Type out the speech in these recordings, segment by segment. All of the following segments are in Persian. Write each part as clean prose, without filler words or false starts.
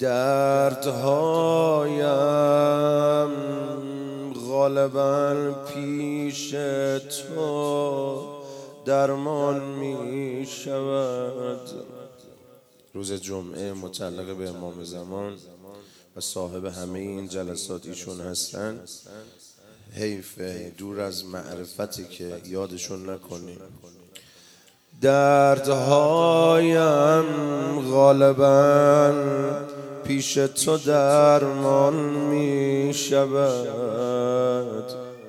دردهایم غالبا پیش تو درمان می شود. روز جمعه متعلق به امام زمان و صاحب همه این جلسات ایشون هستن. حیفه دور از معرفتی که یادشون نکنیم. دردهایم غالبا پیش تو درمان می شود.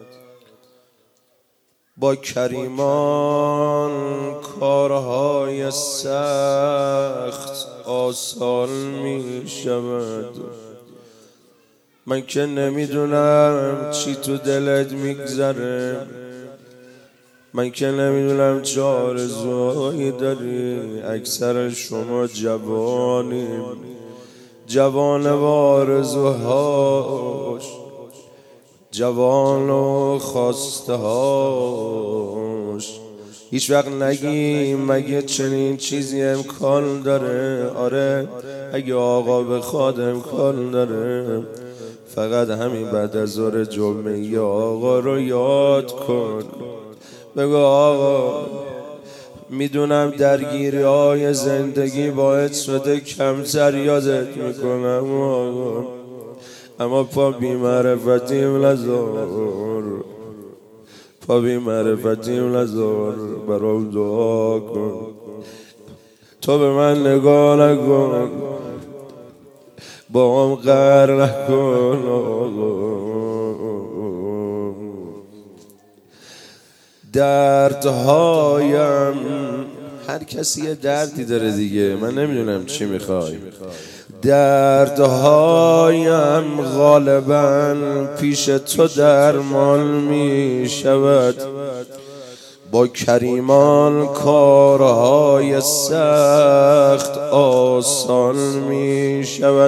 با کریمان کارهای سخت آسان می شود. من که نمیدونم چی تو دلت میگذره، من که نمیدونم چه آرزوهایی داری. اکثر شما جوانیم، جوان و آرزوهاش، جوان و خواسته هاش. هیچ وقت نگی مگه چنین چیزی امکان داره. آره اگه آقا بخواد امکان داره. فقط همین بعد از ظهر جمعه آقا رو یاد کن. بگو آقا میدونم درگیری های زندگی باعث شده کمتر یادت میکنم آقا، اما پا بی معرفتیم نذار، پا بی معرفتیم نذار. برام دعا کن، تو به من نگاه نکن، با هم قهر نکن آقا. دردهایم، هر کسی یه دردی داره دیگه، من نمیدونم چی میخوای. دردهایم غالبا پیش تو درمان می شود. با کریمان کارهای سخت آسان می شود.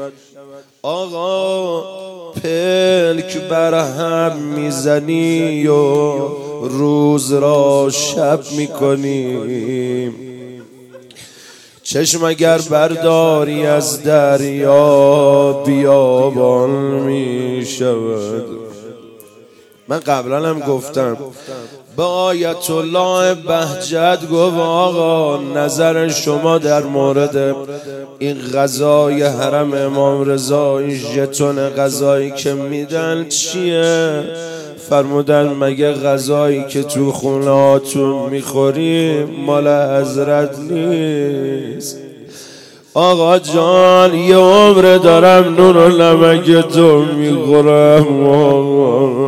آقا پلک برهم میزنی و روز را شب میکنی. چشم اگر برداری از دریا بیابان می شود. من قبلا هم گفتم به آیت الله بهجت گفت آقا نظر شما در مورد این غذای حرم امام رضا، این ژتون غذایی که میدن چیه؟ فرمودن مگه غذایی که تو خونه هاتون میخوری مال حضرت نیست؟ آقا جان یه عمر دارم نون و نمک تو میخورم آقا،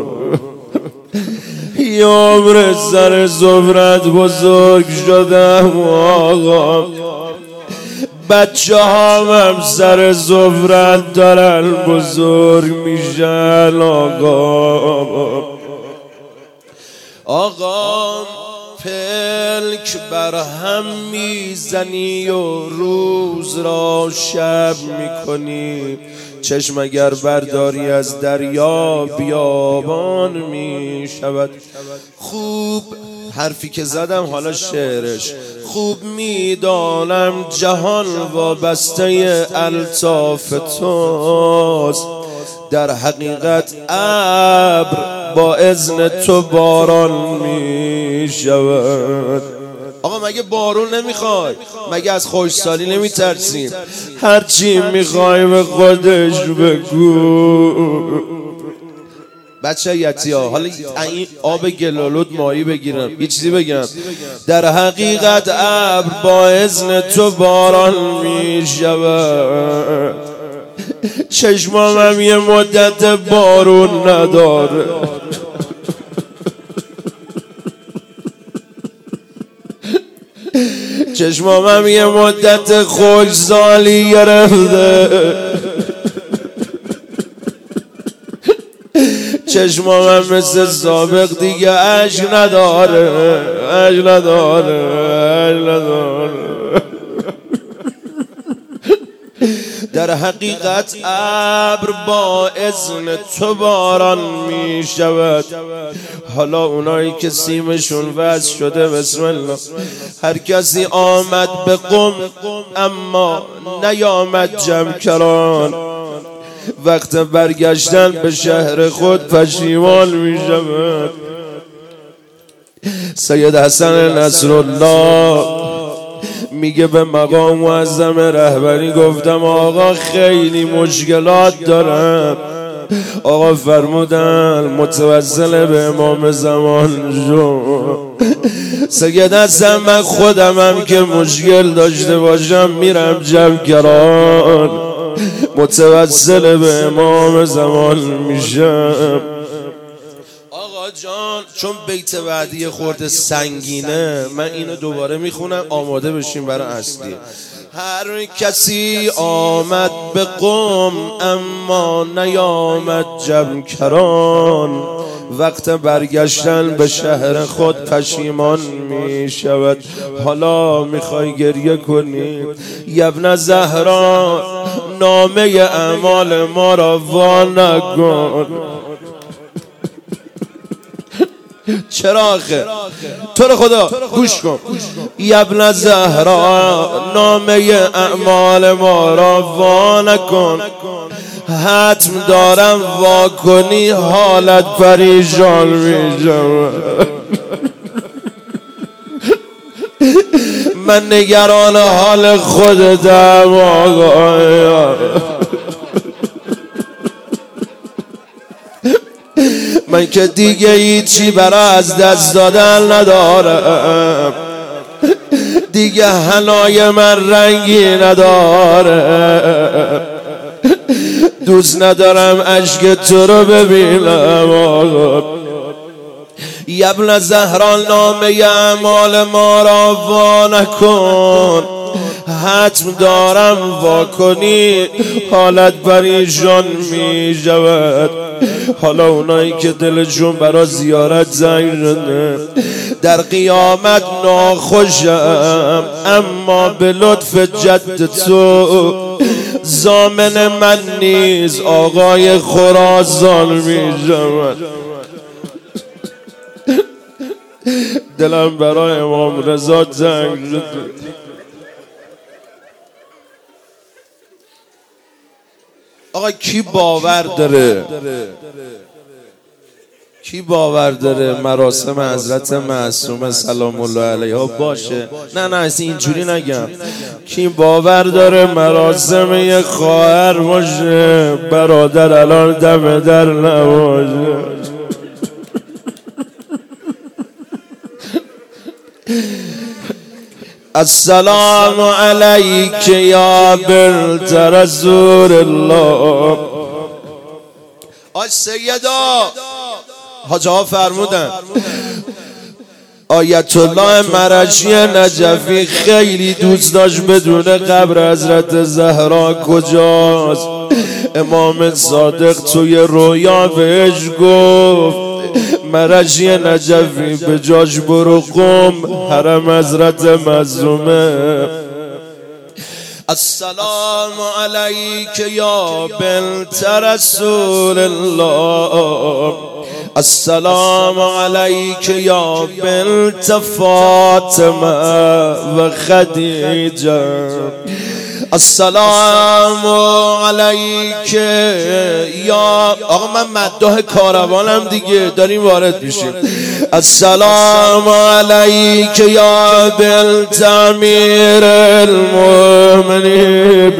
یه عمر سر سفرت بزرگ شدم آقا، بچه هم سر سفرت دارن بزرگ میشن آقا. آقا پلک برهم میزنی و روز را شب میکنی. چشم اگر برداری از دریا بیابان می شود. خوب حرفی که زدم حالا شعرش. خوب میدانم جهان وابسته الطاف توست، در حقیقت ابر با اذن تو باران می شود. آقا مگه بارون نمیخوای؟ مگه از خوشسالی نمیترسیم؟ هرچی میخوای به خودش بگو. بچه یتیا حالا این آب گلالود مایی بگیرم، یه چیزی بگم. در حقیقت ابر با اذن تو باران می شود. چشمام هم یه مدت بارون نداره. چشمام هم یه مدت خوشسالی گرفته. چشمام هم مثل سابق دیگه اشک نداره، اشک نداره، اشک نداره. در حقیقت ابر با اذن تو باران می شود. حالا اونایی که سیمشون وصل شده بسم الله، هر کسی آمد به قم اما نیامد جمکران، وقت برگشتن به شهر خود پشیمان می شود. سید حسن نصرالله میگه به مقام معظم رهبری گفتم آقا خیلی مشکلات دارم. آقا فرمودن متوسل به امام زمان شو. سید حسن من خودمم که مشکل داشته باشم میرم جمکران، متوسل به امام زمان میشم. آقا جان چون بیت بعدی خورده سنگینه من اینو دوباره میخونم آماده بشیم برای اصلی. هر کسی آمد به قم اما نیامد جمکران، وقت برگشتن به شهر خود پشیمان می شود. حالا میخوای گریه کنی ابن زهرا، نامه اعمال ما را وا نکن. چرا آخه تو رو خدا گوش کن. ابن زهرا نامه اعمال ما را وا نکن، حتم دارم وا کنی حالت پریشان می شود. من نگران حال خودتم آقا، من که دیگه هیچی برای از دست دادن ندارم، دیگه حنای من رنگی نداره، دوست ندارم اشک تو رو ببینم آقا. ابن زهرا نامه اعمال ما را وا نکن، حتم دارم وا کنی حالت پریشان می شود. حالا اونایی که دلشون برا زیارت زنگ شده در قیامت ناخوشم، اما به لطف جد تو ضامن من نیز آقای خراسان می شود. دلم برای امام رضا زنگ شده. آقا کی باور داره، کی باور داره مراسم حضرت معصومه سلام الله علیها باشه؟ نه اصلا اینجوری نگم. کی باور داره مراسم یه خواهر باشه، برادر الان دم در نباشه؟ السلام علیک یا بنت رسول الله. آج سیدا حاج ها فرمودن آیت الله مرشی نجفی خیلی دوست داشت بدون قبر حضرت زهرا کجاست. امام صادق توی رویا بهش گفت مرشی نجفی به جاش برو قم، حرم حضرت معصومه. السلام علیک یا بنت رسول الله، السلام علیک یا بنت فاطمه و خدیجه، السلام علیک یا آقا من مداح کاروانم دیگه داریم وارد میشیم. السلام علیک یا بنت امیر المؤمنین،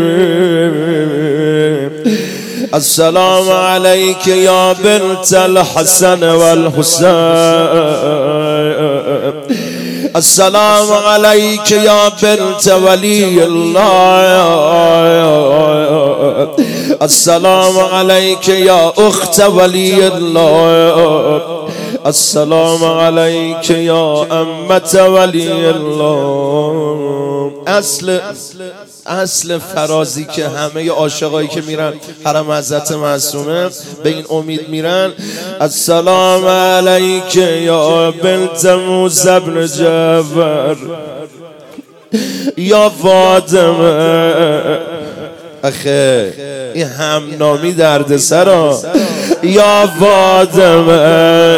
السلام علیک یا بنت الحسن والحسین، السلام علیک یا بنت ولی الله، السلام علیک یا اخت ولی الله، السلام علیک یا امت ولی الله. اصل فرازی که همه عاشقایی که میرن حرم حضرت معصومه به این امید میرن، السلام علیک یا بنت موسی بن جعفر یا فاطمه، آخه این همنامی درد سرا یا فاطمه.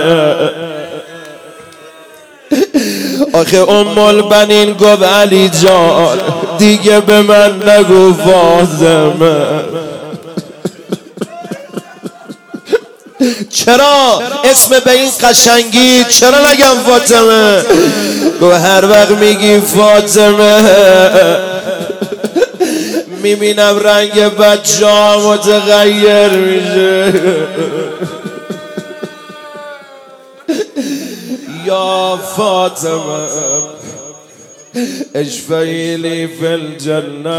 آخه ام البنین گفت علی جان دیگه به من نگو فاطمه. چرا اسم به این قشنگی چرا نگم فاطمه؟ گفت هر وقت میگی فاطمه میبینم رنگ بچه‌ها متغیر میشه. یا فاطمه اشفعی لی فی الجنه،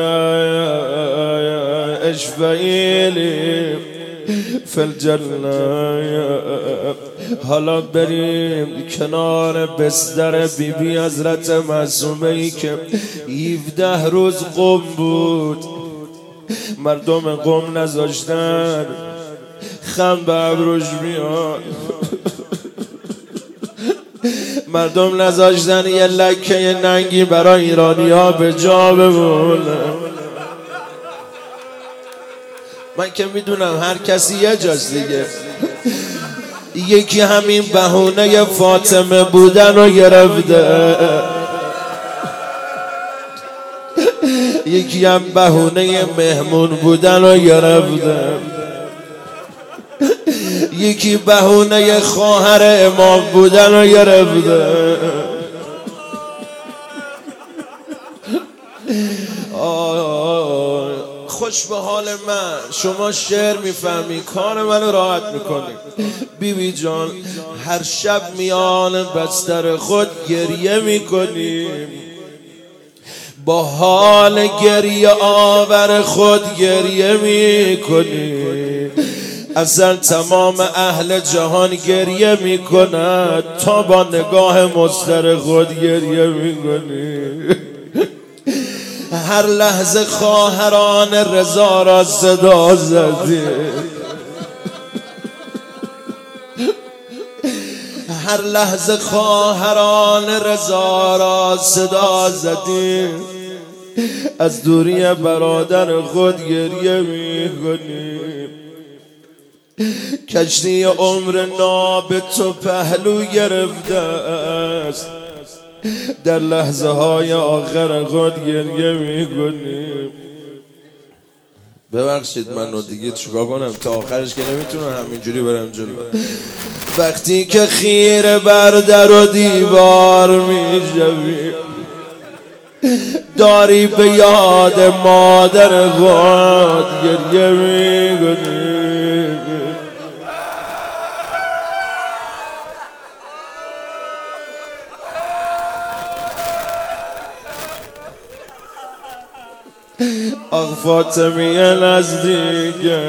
اشفعی لی فی الجنه. حالا بریم کنار بستر بیبی حضرت معصومه ای که 17 روز قم بود. مردم قم نذاشتن خم به ابروش بیاد، مردم نذاشتن یه لکه ننگی برای ایرانی ها به جا بمونه. من که میدونم هر کسی یه جاست دیگه. یکی همین بهونه فاطمه بودن رو گرفته، یکی هم بهونه مهمون بودن رو گرفته، یکی بهونه خواهر امام بودن رو گرفته. خوش به حال من، شما شعر میفهمی کار منو راحت میکنی. بیبی جان هر شب میان بستر خود گریه میکنیم، با حال گریه آور خود گریه میکنیم. اصلا تمام اهل جهان گریه میکنند تا با نگاه مستر خود گریه میکنیم. هر لحظه خواهران رضا را صدا زدیم، هر لحظه خواهران رضا را صدا زدیم. از دوری برادر خود گریه میکنیم. کشتی عمر ناب تو پهلو گرفته است، در لحظه های آخر خود گریه میکنیم. ببخشید منو دیگه چیکار کنم، تا آخرش که نمیتونم همینجوری برم جلو. وقتی که خیره بر در و دیوار میشوی، داری به یاد مادر خود گریه میکنی. آخ فاطمی نزدیکه،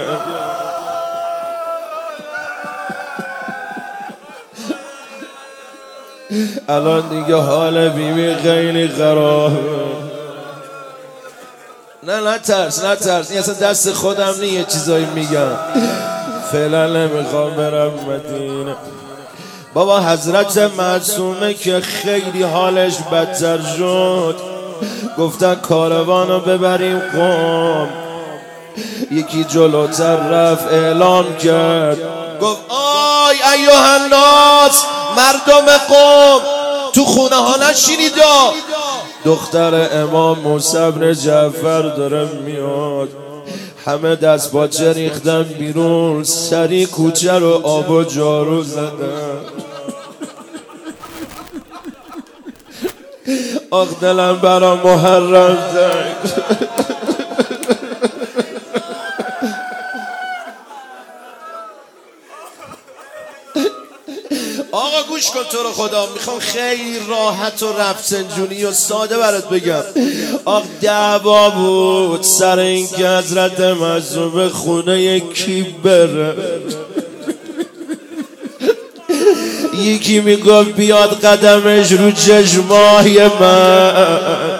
الان دیگه حال بیبی خیلی خرابه. نه ترس این اصلا دست خودم نیه، یه چیزایی میگم. فعلا نمیخوام برم مدینه. بابا حضرت معصومه که خیلی حالش بدتر شد، گفتن کاروانو ببریم قم. یکی جلوتر رفت اعلام کرد، گفت آی ایها الناس، مردم قم تو خونه ها نشینیدا، دختر امام موسی بن جعفر داره میاد. همه دست باچه ریختن بیرون، سری کوچه رو آب و جارو زدن. آخ دلم برا محرم زد. آقا گوش کن تو رو خدا، میخوام خیلی راحت و رفسنجونی و ساده برات بگم. آخ دعوا بود سر این که حضرت معصومه خونه کی بره. یکی میگفت بیاد قدمش رو چشمای من،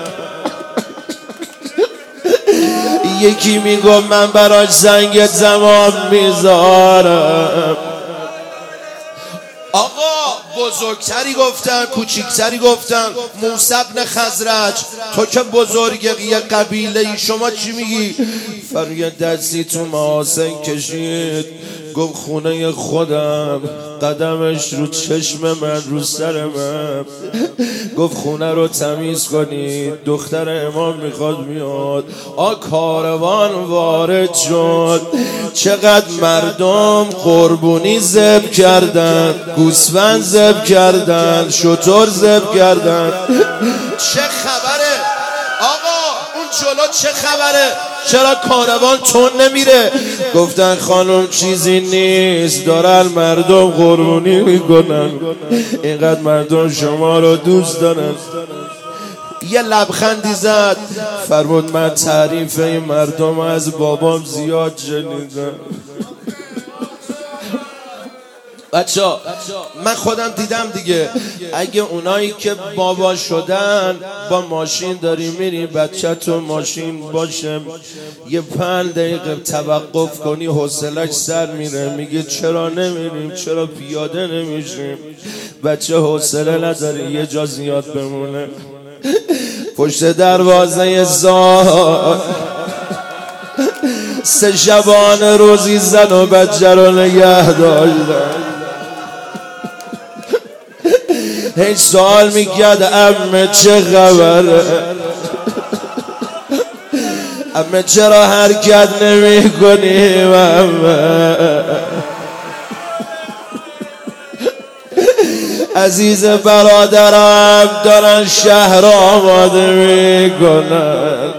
یکی میگفت من براش زنگ زمان میذارم. آقا بزرگتری گفتن کوچیکتری گفتن. موسی بن خزرج تو که بزرگ یه قبیله ای، شما چی میگی؟ فریاد دستی تو محاسن کشید گفت خونه خودم، قدمش رو چشم من رو سر من. گفت خونه رو تمیز کنید، دختر امام میخواد میاد. کاروان وارد شد، چقدر مردم قربونی ذبح کردن، گوسفند ذبح کردن، شتر ذبح کردن. چه خبره آقا اون جلو؟ چه خبره؟ چرا کاروان تون نمیره؟ گفتن خانم چیزی نیست، دارن مردم قربونی میکنن، اینقدر مردم شما رو دوست دارن. یه لبخندی زد، فرمود من تعریف این مردم از بابام زیاد شنیدم. بچه‌ها من خودم دیدم دیگه، اگه اونایی که بابا شدن با ماشین داری میری، بچه تو ماشین باشه یه 5 دقیقه توقف کنی حوصلش سر میره، میگه چرا نمیریم، چرا پیاده نمیشیم؟ بچه حوصله نداره یه جا زیاد بمونه. پشت دروازه زاد 3 شبانه روزی زن و بچه رو نگه داشتن. هیچ سوال میکرد عمه چه خبره، عمه چرا حرکت نمی کنیم، عمه عزیز برادرم دارن شهر آماده میکنن.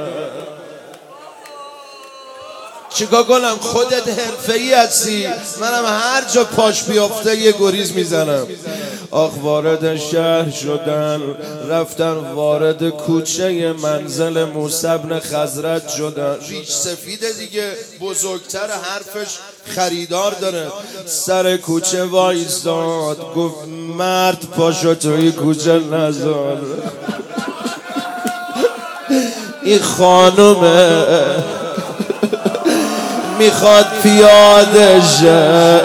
چیکار کنم؟ خودت حرفه‌ای هستی، منم هر جا پاش بیافته یه گریز میزنم. وارد شهر شدن، رفتن وارد کوچه منزل موسی بن خزرج شدن. ریش سفیده دیگه، بزرگتر، حرفش خریدار داره. سر کوچه وایستاد گفت مرد پاشو توی کوچه نذار، این خانومه میخواد پیاده شه.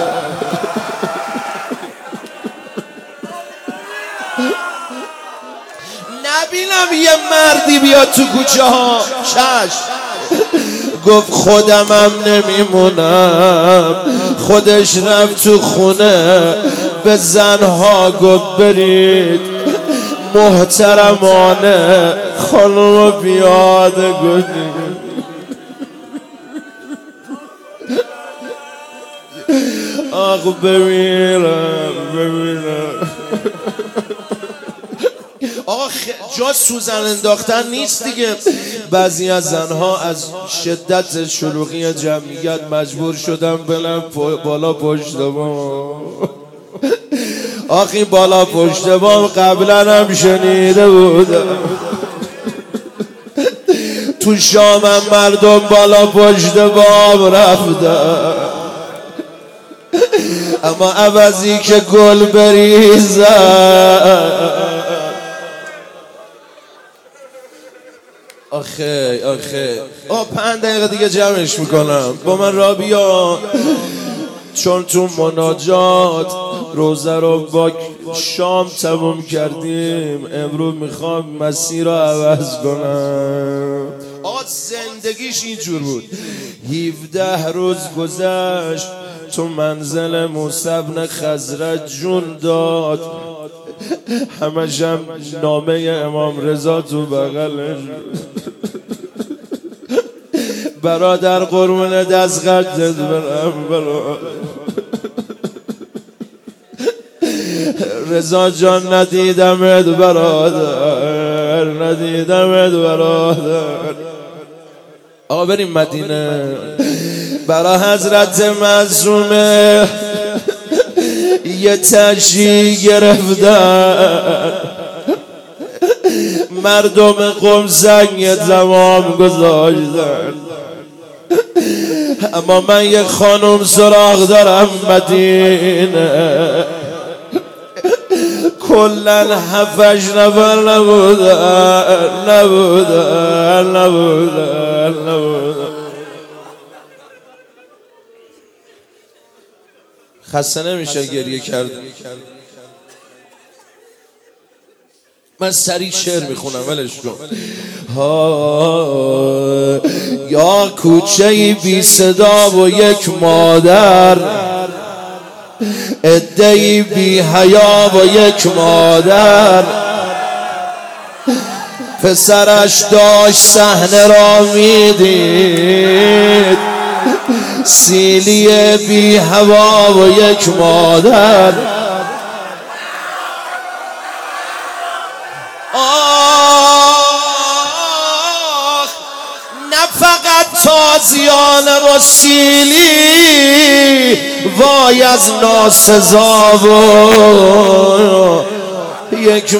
نبینم یه مردی بیاد تو کوچه ها. چش گفت خودمم نمیمونم. خودش رفت تو خونه به زنها گفت برید محترمانه خانومو پیاده کنید. بمیرم. آقا جا سوزن انداختن نیست دیگه. بعضی از زنها از شدت شلوغی جمعیت مجبور شدن بلند بالا پشت بام. آخی بالا پشت بام قبلا هم شنیده بودم، تو شامم مردم بالا پشت بام رفتن، اما عوضی که گل بریزن. آخه 5 دقیقه دیگه جمعش میکنم. با من را بیا، چون تو مناجات روزه رو با شام تموم کردیم، امروز میخوام مسیر رو عوض کنم. زندگیش اینجور بود. 17 روز گذشت تو منزل موسی بن خزرج جون داد، همش هم نامه امام رضا تو بغلش. برادر قربون دست قدت برم رضا جان ندیدمت برادر، ندیدمت برادر. آقا بریم مدینه برا حضرت معصومه یه تشییع گرفتن. مردم قم سنگ زمام گذاشتن، اما من یه خانم سراغ دارم مدینه. کلن 7-8 نفر نبودن. خسته نمیشه گریه کرد. من سریع شعر میخونم ولش کن. یا کوچه‌ای بی صدا و یک مادر، عده‌ای بی حیا و یک مادر، پسرش داشت صحنه را میدید، سیلی بی هوا و یک مادر. نه فقط تازیان رسیلی وای از ناسزا و یک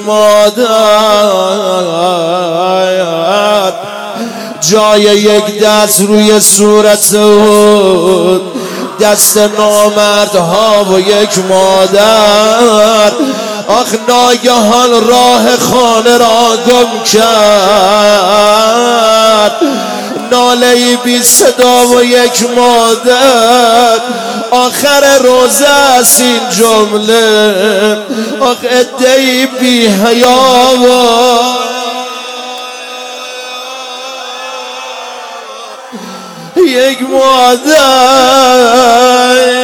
مادر، جای یک دست روی صورت بود، دست نامردها و یک مادر. آخ ناگهان راه خانه را گم کرد، ناله‌ای بی صدا و یک مادر. آخر روزه است این جمله، آخ عده‌ای بی حیا و یک مادر.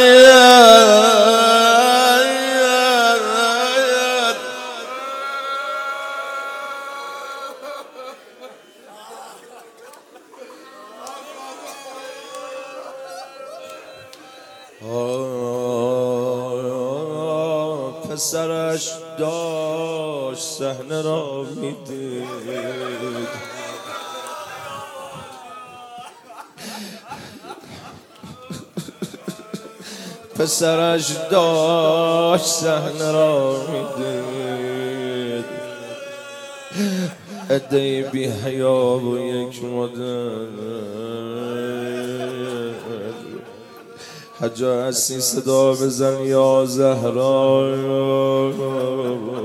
پسرش داشت صحنه را میدید، پسرش داشت صحنه را میدید، عده‌ای بی حیا و یک مادر. حجا هستی صدا بزن یا زهرا.